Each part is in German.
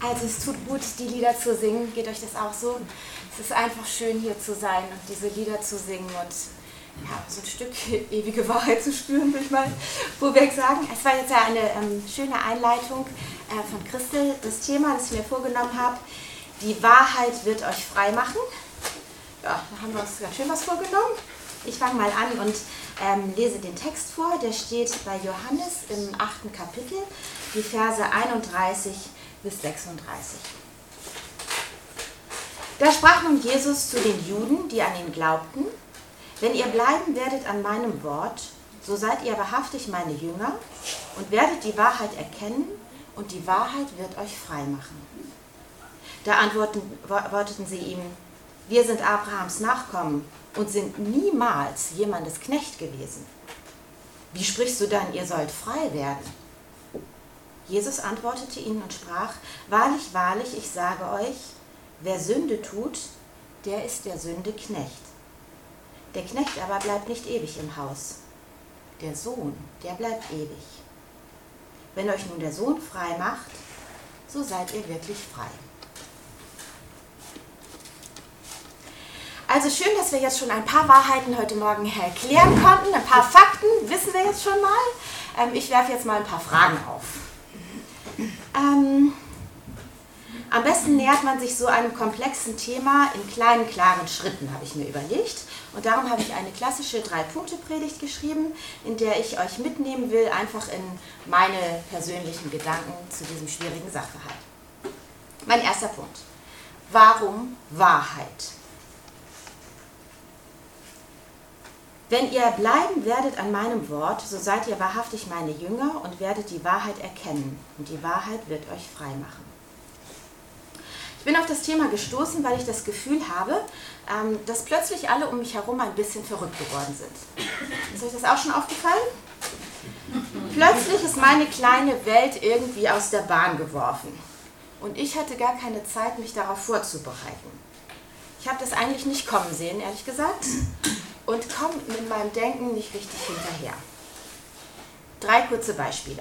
Also es tut gut, die Lieder zu singen. Geht euch das auch so? Es ist einfach schön, hier zu sein und diese Lieder zu singen und ja, so ein Stück ewige Wahrheit zu spüren, würde ich mal vorweg sagen. Es war jetzt ja eine schöne Einleitung von Christel. Das Thema, das ich mir vorgenommen habe, die Wahrheit wird euch frei machen. Ja, da haben wir uns ganz schön was vorgenommen. Ich fange mal an und lese den Text vor. Der steht bei Johannes im 8. Kapitel, die Verse 31 bis 36. Da sprach nun Jesus zu den Juden, die an ihn glaubten: Wenn ihr bleiben werdet an meinem Wort, so seid ihr wahrhaftig meine Jünger und werdet die Wahrheit erkennen, und die Wahrheit wird euch frei machen. Da antworteten sie ihm: Wir sind Abrahams Nachkommen und sind niemals jemandes Knecht gewesen. Wie sprichst du dann, ihr sollt frei werden? Jesus antwortete ihnen und sprach: Wahrlich, wahrlich, ich sage euch, wer Sünde tut, der ist der Sünde Knecht. Der Knecht aber bleibt nicht ewig im Haus. Der Sohn, der bleibt ewig. Wenn euch nun der Sohn frei macht, so seid ihr wirklich frei. Also schön, dass wir jetzt schon ein paar Wahrheiten heute Morgen erklären konnten. Ein paar Fakten wissen wir jetzt schon mal. Ich werfe jetzt mal ein paar Fragen auf. Am besten nähert man sich so einem komplexen Thema in kleinen, klaren Schritten, habe ich mir überlegt. Und darum habe ich eine klassische 3-Punkte-Predigt geschrieben, in der ich euch mitnehmen will, einfach in meine persönlichen Gedanken zu diesem schwierigen Sachverhalt. Mein erster Punkt: Warum Wahrheit? Wenn ihr bleiben werdet an meinem Wort, so seid ihr wahrhaftig meine Jünger und werdet die Wahrheit erkennen, und die Wahrheit wird euch frei machen. Ich bin auf das Thema gestoßen, weil ich das Gefühl habe, dass plötzlich alle um mich herum ein bisschen verrückt geworden sind. Ist euch das auch schon aufgefallen? Plötzlich ist meine kleine Welt irgendwie aus der Bahn geworfen. Und ich hatte gar keine Zeit, mich darauf vorzubereiten. Ich habe das eigentlich nicht kommen sehen, ehrlich gesagt, und komme mit meinem Denken nicht richtig hinterher. 3 kurze Beispiele.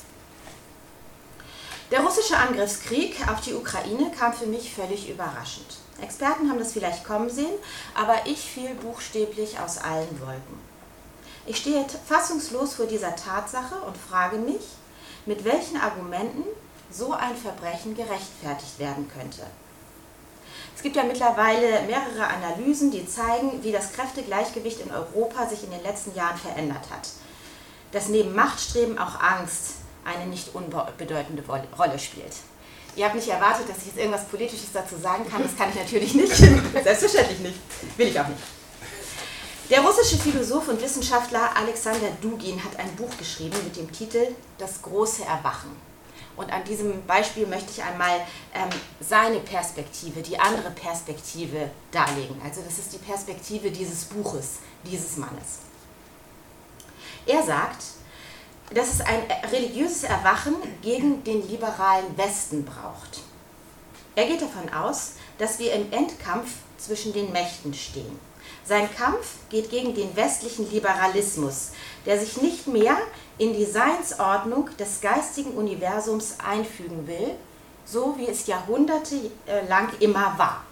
Der russische Angriffskrieg auf die Ukraine kam für mich völlig überraschend. Experten haben das vielleicht kommen sehen, aber ich fiel buchstäblich aus allen Wolken. Ich stehe fassungslos vor dieser Tatsache und frage mich, mit welchen Argumenten so ein Verbrechen gerechtfertigt werden könnte. Es gibt ja mittlerweile mehrere Analysen, die zeigen, wie das Kräftegleichgewicht in Europa sich in den letzten Jahren verändert hat. Dass neben Machtstreben auch Angst eine nicht unbedeutende Rolle spielt. Ihr habt nicht erwartet, dass ich jetzt irgendwas Politisches dazu sagen kann. Das kann ich natürlich nicht. Selbstverständlich nicht. Will ich auch nicht. Der russische Philosoph und Wissenschaftler Alexander Dugin hat ein Buch geschrieben mit dem Titel Das große Erwachen. Und an diesem Beispiel möchte ich einmal seine Perspektive, die andere Perspektive darlegen. Also das ist die Perspektive dieses Buches, dieses Mannes. Er sagt, dass es ein religiöses Erwachen gegen den liberalen Westen braucht. Er geht davon aus, dass wir im Endkampf zwischen den Mächten stehen. Sein Kampf geht gegen den westlichen Liberalismus, der sich nicht mehr in die Seinsordnung des geistigen Universums einfügen will, so wie es jahrhundertelang immer war.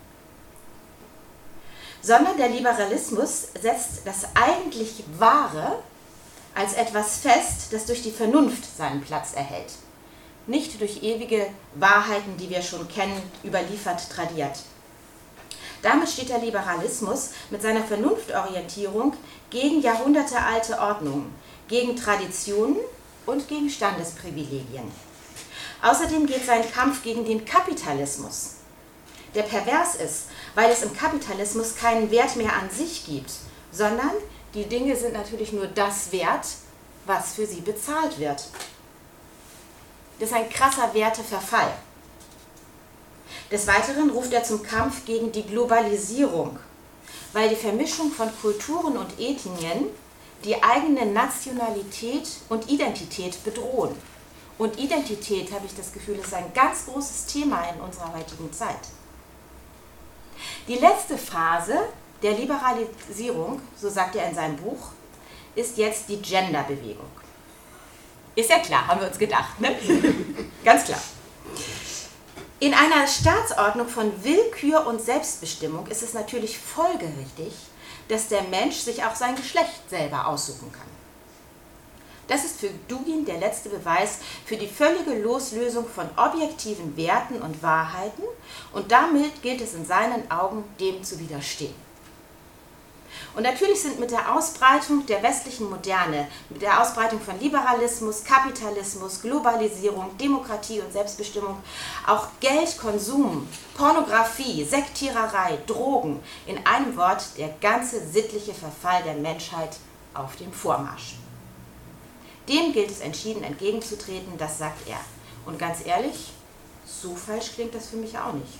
Sondern der Liberalismus setzt das eigentlich Wahre als etwas fest, das durch die Vernunft seinen Platz erhält. Nicht durch ewige Wahrheiten, die wir schon kennen, überliefert, tradiert. Damit steht der Liberalismus mit seiner Vernunftorientierung gegen jahrhundertealte Ordnungen, gegen Traditionen und gegen Standesprivilegien. Außerdem geht sein Kampf gegen den Kapitalismus, der pervers ist, weil es im Kapitalismus keinen Wert mehr an sich gibt, sondern die Dinge sind natürlich nur das wert, was für sie bezahlt wird. Das ist ein krasser Werteverfall. Des Weiteren ruft er zum Kampf gegen die Globalisierung, weil die Vermischung von Kulturen und Ethnien die eigene Nationalität und Identität bedrohen. Und Identität, habe ich das Gefühl, ist ein ganz großes Thema in unserer heutigen Zeit. Die letzte Phase der Liberalisierung, so sagt er in seinem Buch, ist jetzt die Genderbewegung. Ist ja klar, haben wir uns gedacht, ne? Ganz klar. In einer Staatsordnung von Willkür und Selbstbestimmung ist es natürlich folgerichtig, dass der Mensch sich auch sein Geschlecht selber aussuchen kann. Das ist für Dugin der letzte Beweis für die völlige Loslösung von objektiven Werten und Wahrheiten, und damit gilt es in seinen Augen, dem zu widerstehen. Und natürlich sind mit der Ausbreitung der westlichen Moderne, mit der Ausbreitung von Liberalismus, Kapitalismus, Globalisierung, Demokratie und Selbstbestimmung auch Geld, Konsum, Pornografie, Sektiererei, Drogen, in einem Wort der ganze sittliche Verfall der Menschheit auf dem Vormarsch. Dem gilt es entschieden entgegenzutreten, das sagt er. Und ganz ehrlich, so falsch klingt das für mich auch nicht.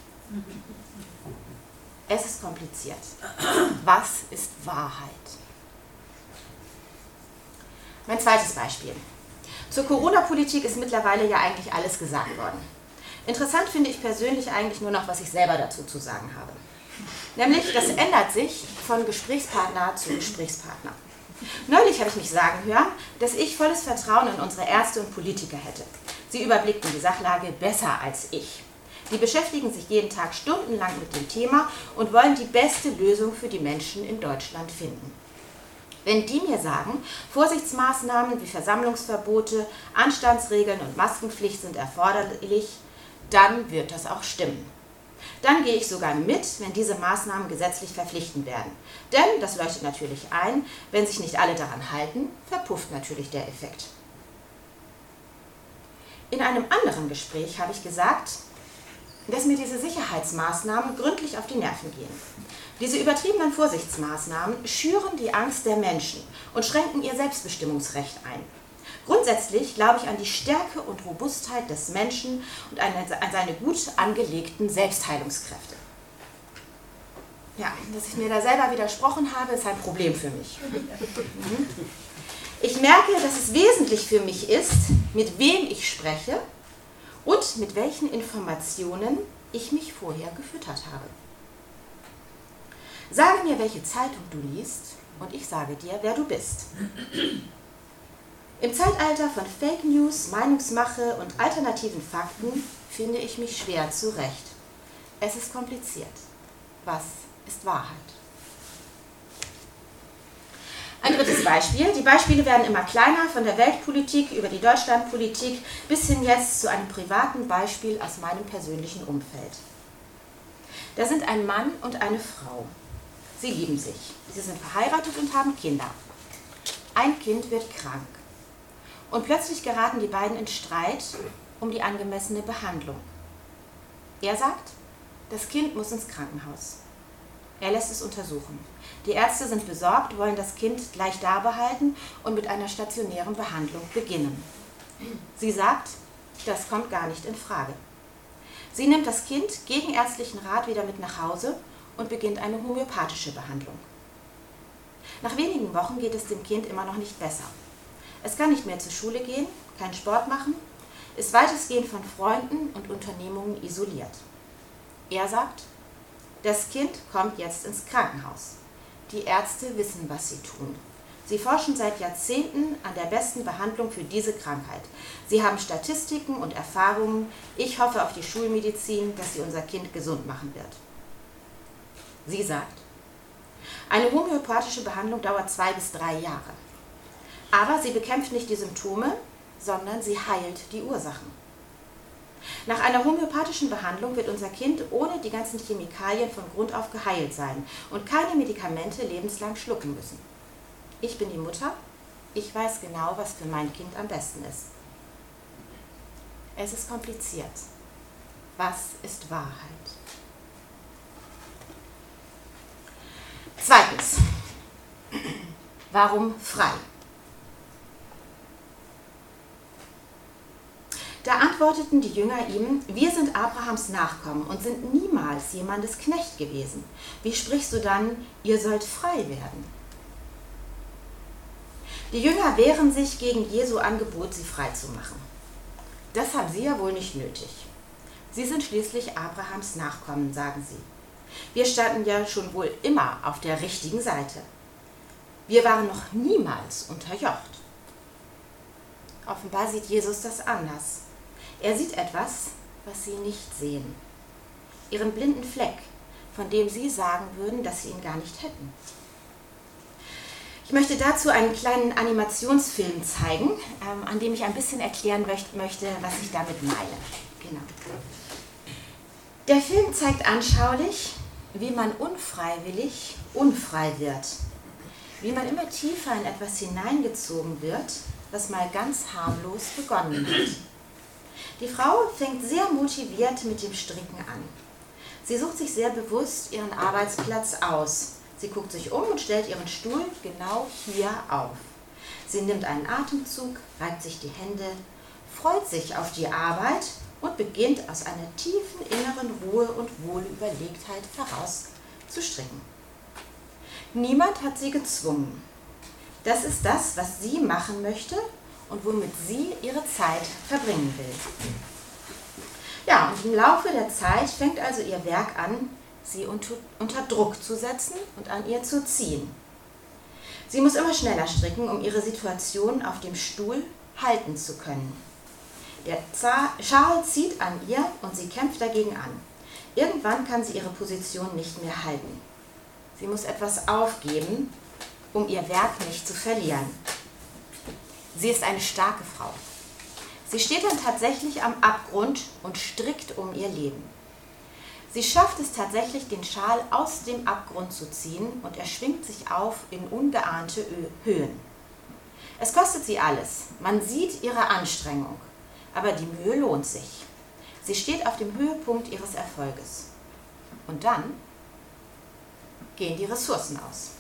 Es ist kompliziert. Was ist Wahrheit? Mein zweites Beispiel. Zur Corona-Politik ist mittlerweile ja eigentlich alles gesagt worden. Interessant finde ich persönlich eigentlich nur noch, was ich selber dazu zu sagen habe. Nämlich, das ändert sich von Gesprächspartner zu Gesprächspartner. Neulich habe ich mich sagen hören, dass ich volles Vertrauen in unsere Ärzte und Politiker hätte. Sie überblickten die Sachlage besser als ich. Die beschäftigen sich jeden Tag stundenlang mit dem Thema und wollen die beste Lösung für die Menschen in Deutschland finden. Wenn die mir sagen, Vorsichtsmaßnahmen wie Versammlungsverbote, Anstandsregeln und Maskenpflicht sind erforderlich, dann wird das auch stimmen. Dann gehe ich sogar mit, wenn diese Maßnahmen gesetzlich verpflichtend werden. Denn, das leuchtet natürlich ein, wenn sich nicht alle daran halten, verpufft natürlich der Effekt. In einem anderen Gespräch habe ich gesagt, dass mir diese Sicherheitsmaßnahmen gründlich auf die Nerven gehen. Diese übertriebenen Vorsichtsmaßnahmen schüren die Angst der Menschen und schränken ihr Selbstbestimmungsrecht ein. Grundsätzlich glaube ich an die Stärke und Robustheit des Menschen und an seine gut angelegten Selbstheilungskräfte. Ja, dass ich mir da selber widersprochen habe, ist ein Problem für mich. Ich merke, dass es wesentlich für mich ist, mit wem ich spreche und mit welchen Informationen ich mich vorher gefüttert habe. Sage mir, welche Zeitung du liest, und ich sage dir, wer du bist. Im Zeitalter von Fake News, Meinungsmache und alternativen Fakten finde ich mich schwer zurecht. Es ist kompliziert. Was ist Wahrheit? Ein drittes Beispiel. Die Beispiele werden immer kleiner, von der Weltpolitik über die Deutschlandpolitik bis hin jetzt zu einem privaten Beispiel aus meinem persönlichen Umfeld. Da sind ein Mann und eine Frau. Sie lieben sich. Sie sind verheiratet und haben Kinder. Ein Kind wird krank. Und plötzlich geraten die beiden in Streit um die angemessene Behandlung. Er sagt, das Kind muss ins Krankenhaus. Er lässt es untersuchen. Die Ärzte sind besorgt, wollen das Kind gleich da behalten und mit einer stationären Behandlung beginnen. Sie sagt, das kommt gar nicht in Frage. Sie nimmt das Kind gegen ärztlichen Rat wieder mit nach Hause und beginnt eine homöopathische Behandlung. Nach wenigen Wochen geht es dem Kind immer noch nicht besser. Es kann nicht mehr zur Schule gehen, keinen Sport machen, ist weitestgehend von Freunden und Unternehmungen isoliert. Er sagt, das Kind kommt jetzt ins Krankenhaus. Die Ärzte wissen, was sie tun. Sie forschen seit Jahrzehnten an der besten Behandlung für diese Krankheit. Sie haben Statistiken und Erfahrungen. Ich hoffe auf die Schulmedizin, dass sie unser Kind gesund machen wird. Sie sagt, eine homöopathische Behandlung dauert 2 bis 3 Jahre. Aber sie bekämpft nicht die Symptome, sondern sie heilt die Ursachen. Nach einer homöopathischen Behandlung wird unser Kind ohne die ganzen Chemikalien von Grund auf geheilt sein und keine Medikamente lebenslang schlucken müssen. Ich bin die Mutter, ich weiß genau, was für mein Kind am besten ist. Es ist kompliziert. Was ist Wahrheit? Zweitens. Warum frei? Da antworteten die Jünger ihm, wir sind Abrahams Nachkommen und sind niemals jemandes Knecht gewesen. Wie sprichst du dann, ihr sollt frei werden? Die Jünger wehren sich gegen Jesu Angebot, sie frei zu machen. Das haben sie ja wohl nicht nötig. Sie sind schließlich Abrahams Nachkommen, sagen sie. Wir standen ja schon wohl immer auf der richtigen Seite. Wir waren noch niemals unterjocht. Offenbar sieht Jesus das anders. Er sieht etwas, was Sie nicht sehen. Ihren blinden Fleck, von dem Sie sagen würden, dass Sie ihn gar nicht hätten. Ich möchte dazu einen kleinen Animationsfilm zeigen, an dem ich ein bisschen erklären möchte, was ich damit meine. Genau. Der Film zeigt anschaulich, wie man unfreiwillig unfrei wird, wie man immer tiefer in etwas hineingezogen wird, was mal ganz harmlos begonnen hat. Die Frau fängt sehr motiviert mit dem Stricken an. Sie sucht sich sehr bewusst ihren Arbeitsplatz aus. Sie guckt sich um und stellt ihren Stuhl genau hier auf. Sie nimmt einen Atemzug, reibt sich die Hände, freut sich auf die Arbeit und beginnt aus einer tiefen inneren Ruhe und Wohlüberlegtheit heraus zu stricken. Niemand hat sie gezwungen. Das ist das, was sie machen möchte und womit sie ihre Zeit verbringen will. Ja, und im Laufe der Zeit fängt also ihr Werk an, sie unter Druck zu setzen und an ihr zu ziehen. Sie muss immer schneller stricken, um ihre Situation auf dem Stuhl halten zu können. Der Schal zieht an ihr und sie kämpft dagegen an. Irgendwann kann sie ihre Position nicht mehr halten. Sie muss etwas aufgeben, um ihr Werk nicht zu verlieren. Sie ist eine starke Frau. Sie steht dann tatsächlich am Abgrund und strickt um ihr Leben. Sie schafft es tatsächlich, den Schal aus dem Abgrund zu ziehen und er schwingt sich auf in ungeahnte Höhen. Es kostet sie alles. Man sieht ihre Anstrengung. Aber die Mühe lohnt sich. Sie steht auf dem Höhepunkt ihres Erfolges. Und dann gehen die Ressourcen aus.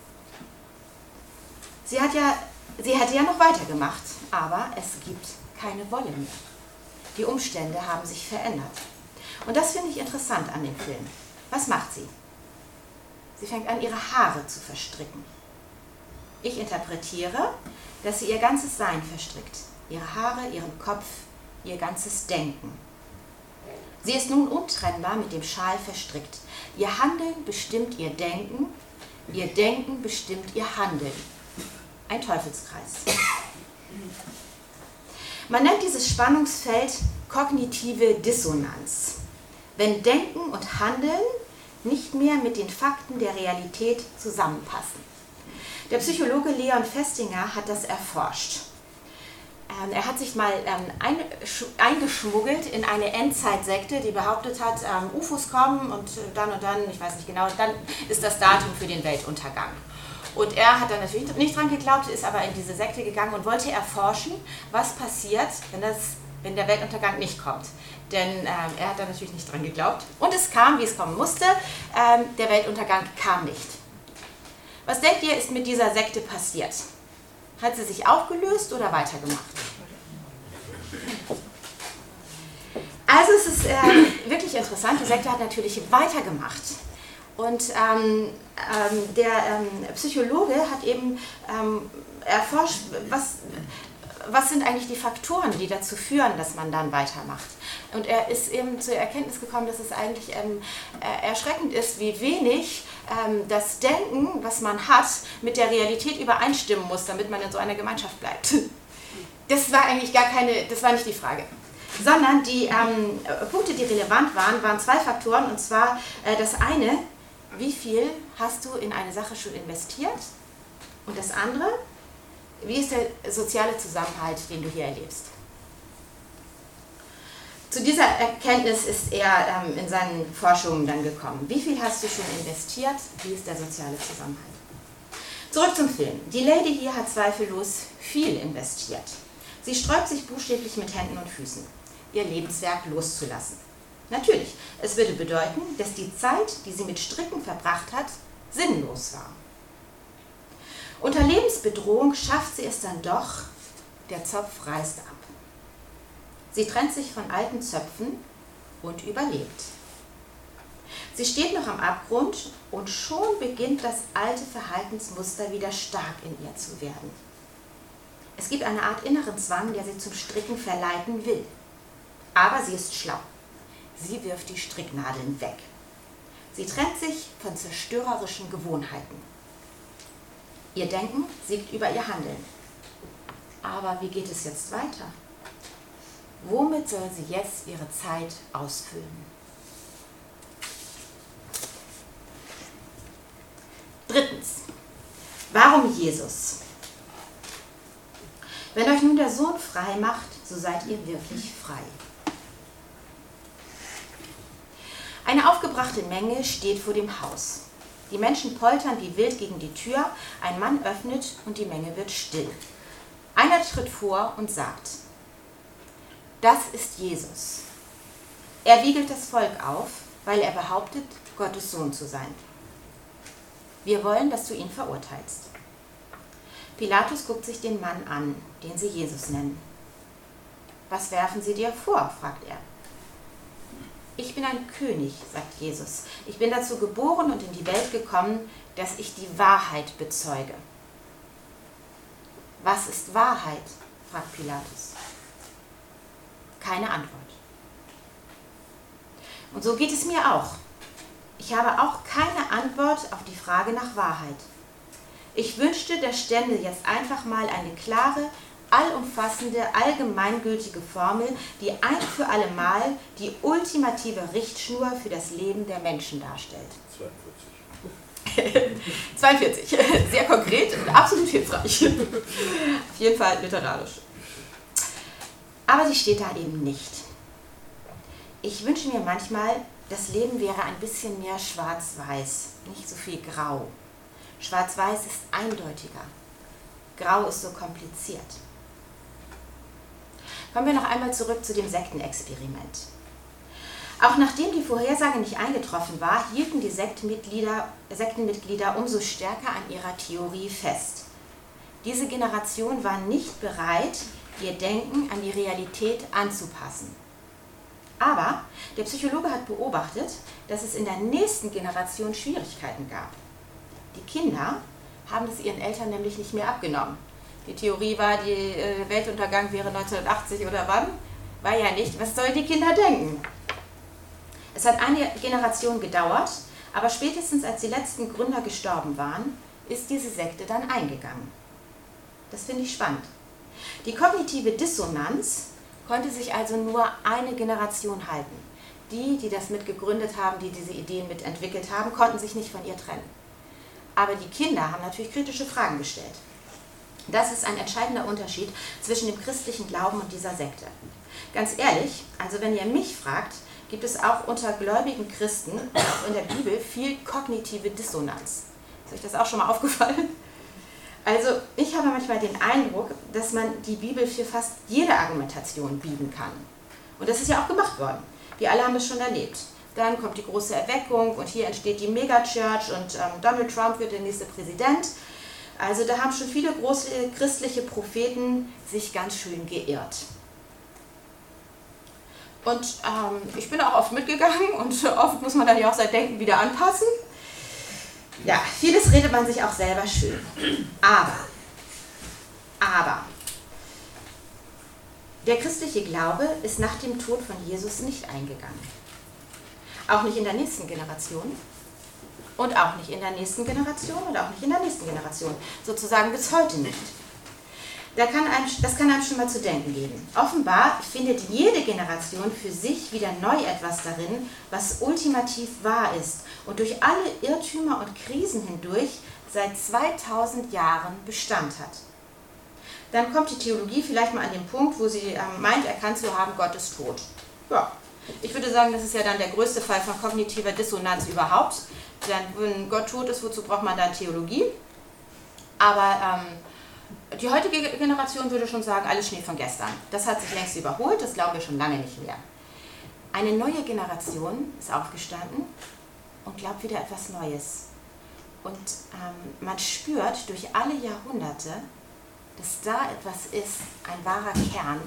Sie hätte ja noch weitergemacht, aber es gibt keine Wolle mehr. Die Umstände haben sich verändert. Und das finde ich interessant an dem Film. Was macht sie? Sie fängt an, ihre Haare zu verstricken. Ich interpretiere, dass sie ihr ganzes Sein verstrickt. Ihre Haare, ihren Kopf, ihr ganzes Denken. Sie ist nun untrennbar mit dem Schal verstrickt. Ihr Handeln bestimmt ihr Denken bestimmt ihr Handeln. Ein Teufelskreis. Man nennt dieses Spannungsfeld kognitive Dissonanz. Wenn Denken und Handeln nicht mehr mit den Fakten der Realität zusammenpassen. Der Psychologe Leon Festinger hat das erforscht. Er hat sich mal eingeschmuggelt in eine Endzeitsekte, die behauptet hat, UFOs kommen und dann, ich weiß nicht genau, dann ist das Datum für den Weltuntergang. Und er hat dann natürlich nicht dran geglaubt, ist aber in diese Sekte gegangen und wollte erforschen, was passiert, wenn der Weltuntergang nicht kommt. Denn er hat da natürlich nicht dran geglaubt. Und es kam, wie es kommen musste, der Weltuntergang kam nicht. Was denkt ihr, ist mit dieser Sekte passiert? Hat sie sich aufgelöst oder weitergemacht? Also es ist wirklich interessant, die Sekte hat natürlich weitergemacht. Und der Psychologe hat eben erforscht, was sind eigentlich die Faktoren, die dazu führen, dass man dann weitermacht. Und er ist eben zur Erkenntnis gekommen, dass es eigentlich erschreckend ist, wie wenig das Denken, was man hat, mit der Realität übereinstimmen muss, damit man in so einer Gemeinschaft bleibt. Das war eigentlich das war nicht die Frage. Sondern die Punkte, die relevant waren zwei Faktoren. Und zwar das eine, wie viel hast du in eine Sache schon investiert? Und das andere, wie ist der soziale Zusammenhalt, den du hier erlebst? Zu dieser Erkenntnis ist er in seinen Forschungen dann gekommen. Wie viel hast du schon investiert? Wie ist der soziale Zusammenhalt? Zurück zum Film. Die Lady hier hat zweifellos viel investiert. Sie sträubt sich buchstäblich mit Händen und Füßen, ihr Lebenswerk loszulassen. Natürlich, es würde bedeuten, dass die Zeit, die sie mit Stricken verbracht hat, sinnlos war. Unter Lebensbedrohung schafft sie es dann doch, der Zopf reißt ab. Sie trennt sich von alten Zöpfen und überlebt. Sie steht noch am Abgrund und schon beginnt das alte Verhaltensmuster wieder stark in ihr zu werden. Es gibt eine Art inneren Zwang, der sie zum Stricken verleiten will. Aber sie ist schlau. Sie wirft die Stricknadeln weg. Sie trennt sich von zerstörerischen Gewohnheiten. Ihr Denken siegt über ihr Handeln. Aber wie geht es jetzt weiter? Womit soll sie jetzt ihre Zeit ausfüllen? Drittens, warum Jesus? Wenn euch nun der Sohn frei macht, so seid ihr wirklich frei. Eine aufgebrachte Menge steht vor dem Haus. Die Menschen poltern wie wild gegen die Tür, ein Mann öffnet und die Menge wird still. Einer tritt vor und sagt: Das ist Jesus. Er wiegelt das Volk auf, weil er behauptet, Gottes Sohn zu sein. Wir wollen, dass du ihn verurteilst. Pilatus guckt sich den Mann an, den sie Jesus nennen. Was werfen sie dir vor? Fragt er. Ich bin ein König, sagt Jesus. Ich bin dazu geboren und in die Welt gekommen, dass ich die Wahrheit bezeuge. Was ist Wahrheit? Fragt Pilatus. Keine Antwort. Und so geht es mir auch. Ich habe auch keine Antwort auf die Frage nach Wahrheit. Ich wünschte, da stände jetzt einfach mal eine klare, allumfassende, allgemeingültige Formel, die ein für alle Mal die ultimative Richtschnur für das Leben der Menschen darstellt. 42. Sehr konkret und absolut hilfreich. Auf jeden Fall literarisch. Aber sie steht da eben nicht. Ich wünsche mir manchmal, das Leben wäre ein bisschen mehr schwarz-weiß, nicht so viel grau. Schwarz-weiß ist eindeutiger. Grau ist so kompliziert. Kommen wir noch einmal zurück zu dem Sektenexperiment. Auch nachdem die Vorhersage nicht eingetroffen war, hielten die Sektenmitglieder umso stärker an ihrer Theorie fest. Diese Generation war nicht bereit, ihr Denken an die Realität anzupassen. Aber der Psychologe hat beobachtet, dass es in der nächsten Generation Schwierigkeiten gab. Die Kinder haben es ihren Eltern nämlich nicht mehr abgenommen. Die Theorie war, der Weltuntergang wäre 1980 oder wann? War ja nicht. Was sollen die Kinder denken? Es hat eine Generation gedauert, aber spätestens als die letzten Gründer gestorben waren, ist diese Sekte dann eingegangen. Das finde ich spannend. Die kognitive Dissonanz konnte sich also nur eine Generation halten. Die das mitgegründet haben, die diese Ideen mitentwickelt haben, konnten sich nicht von ihr trennen. Aber die Kinder haben natürlich kritische Fragen gestellt. Das ist ein entscheidender Unterschied zwischen dem christlichen Glauben und dieser Sekte. Ganz ehrlich, also wenn ihr mich fragt, gibt es auch unter gläubigen Christen, auch in der Bibel, viel kognitive Dissonanz. Ist euch das auch schon mal aufgefallen? Also ich habe manchmal den Eindruck, dass man die Bibel für fast jede Argumentation biegen kann. Und das ist ja auch gemacht worden. Wir alle haben es schon erlebt. Dann kommt die große Erweckung und hier entsteht die Megachurch und Donald Trump wird der nächste Präsident. Also da haben schon viele große christliche Propheten sich ganz schön geirrt. Und ich bin auch oft mitgegangen und oft muss man dann ja auch sein Denken wieder anpassen. Ja, vieles redet man sich auch selber schön. Aber, der christliche Glaube ist nach dem Tod von Jesus nicht eingegangen. Auch nicht in der nächsten Generation. Und auch nicht in der nächsten Generation und auch nicht in der nächsten Generation. Sozusagen bis heute nicht. Das kann einem schon mal zu denken geben. Offenbar findet jede Generation für sich wieder neu etwas darin, was ultimativ wahr ist und durch alle Irrtümer und Krisen hindurch seit 2000 Jahren Bestand hat. Dann kommt die Theologie vielleicht mal an den Punkt, wo sie meint, erkannt zu haben, Gott ist tot. Ja, ich würde sagen, das ist ja dann der größte Fall von kognitiver Dissonanz überhaupt. Denn wenn Gott tot ist, wozu braucht man dann Theologie? Aber die heutige Generation würde schon sagen, alles Schnee von gestern. Das hat sich längst überholt, das glauben wir schon lange nicht mehr. Eine neue Generation ist aufgestanden und glaubt wieder etwas Neues. Und man spürt durch alle Jahrhunderte, dass da etwas ist, ein wahrer Kern,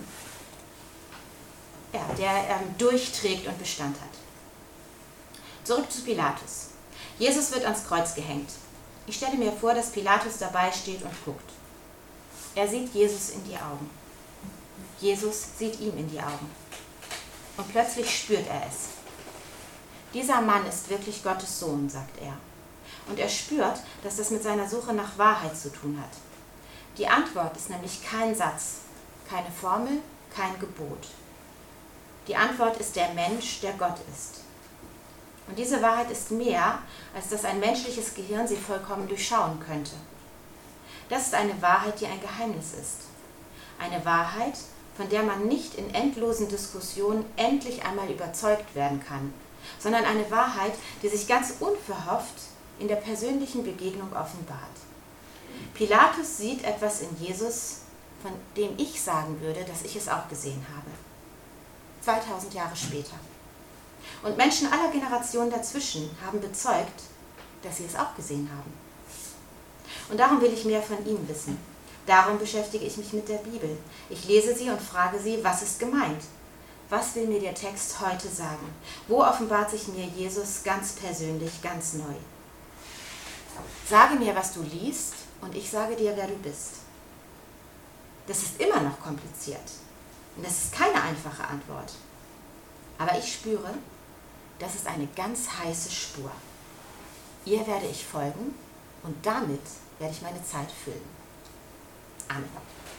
ja, der durchträgt und Bestand hat. Zurück zu Pilatus. Jesus wird ans Kreuz gehängt. Ich stelle mir vor, dass Pilatus dabei steht und guckt. Er sieht Jesus in die Augen. Jesus sieht ihm in die Augen. Und plötzlich spürt er es. Dieser Mann ist wirklich Gottes Sohn, sagt er. Und er spürt, dass das mit seiner Suche nach Wahrheit zu tun hat. Die Antwort ist nämlich kein Satz, keine Formel, kein Gebot. Die Antwort ist der Mensch, der Gott ist. Und diese Wahrheit ist mehr, als dass ein menschliches Gehirn sie vollkommen durchschauen könnte. Das ist eine Wahrheit, die ein Geheimnis ist. Eine Wahrheit, von der man nicht in endlosen Diskussionen endlich einmal überzeugt werden kann, sondern eine Wahrheit, die sich ganz unverhofft in der persönlichen Begegnung offenbart. Pilatus sieht etwas in Jesus, von dem ich sagen würde, dass ich es auch gesehen habe. 2000 Jahre später. Und Menschen aller Generationen dazwischen haben bezeugt, dass sie es auch gesehen haben. Und darum will ich mehr von ihm wissen. Darum beschäftige ich mich mit der Bibel. Ich lese sie und frage sie, was ist gemeint? Was will mir der Text heute sagen? Wo offenbart sich mir Jesus ganz persönlich, ganz neu? Sage mir, was du liest, und ich sage dir, wer du bist. Das ist immer noch kompliziert. Und das ist keine einfache Antwort. Aber ich spüre, das ist eine ganz heiße Spur. Ihr werde ich folgen und damit werde ich meine Zeit füllen. Amen.